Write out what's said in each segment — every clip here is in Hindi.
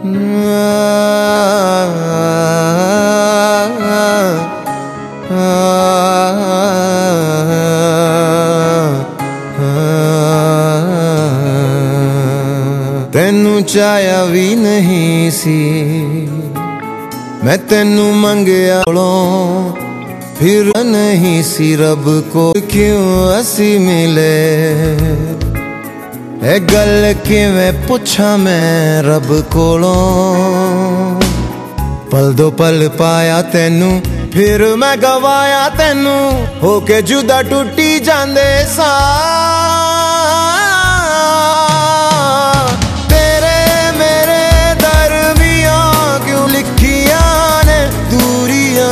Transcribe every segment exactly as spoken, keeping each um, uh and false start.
तेनू चाया भी नहीं सी मैं तेनू मंगया फिर नहीं सी रब को क्यों असी मिले ए गल किवें पुछा मैं रब कोलों पल दो पल पाया तेनू फिर मैं गवाया तेनू होके जुदा टूटी जांदे सा तेरे मेरे दरमियां क्यों लिखिया ने दूरियां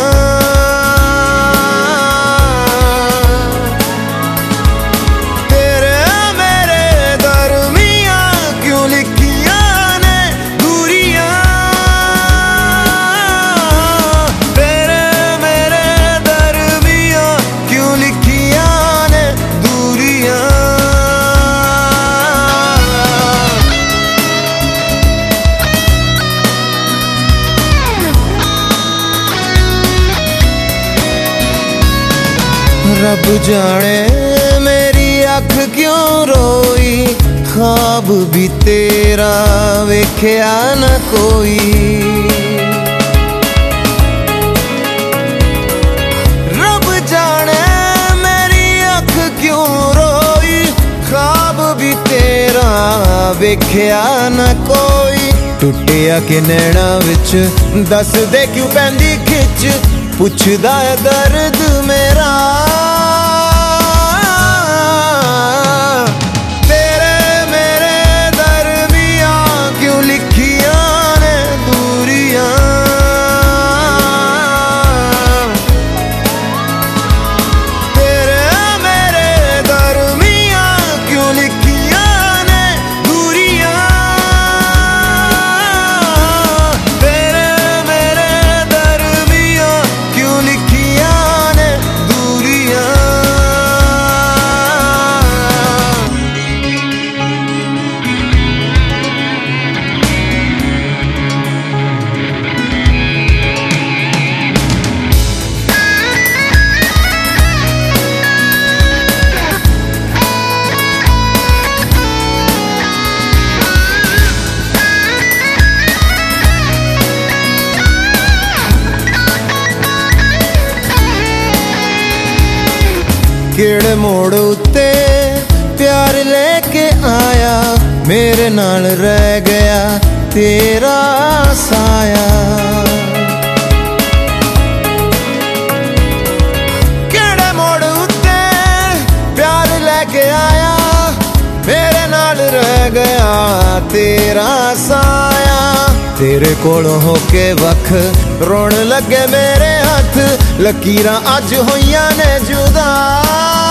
रब जाने मेरी अख क्यों रोई ख्वाब भी तेरा वेख्या न कोई रब जाने मेरी अख क्यों रोई ख्वाब भी तेरा वेख्या न कोई टुटिया कि नैना विच दस दे क्यों पैंदी खिच पुछदा है दर्द मेरा केड़े मोड़ उत्ते प्यार लेके आया मेरे नाल रह गया तेरा साया केड़े मोड़ उत्ते प्यार लेके आया मेरे नाल रह गया तेरा साया तेरे कोलों होके वख रोण लगे मेरे हथ लकीरां अज होइयां ने जुदा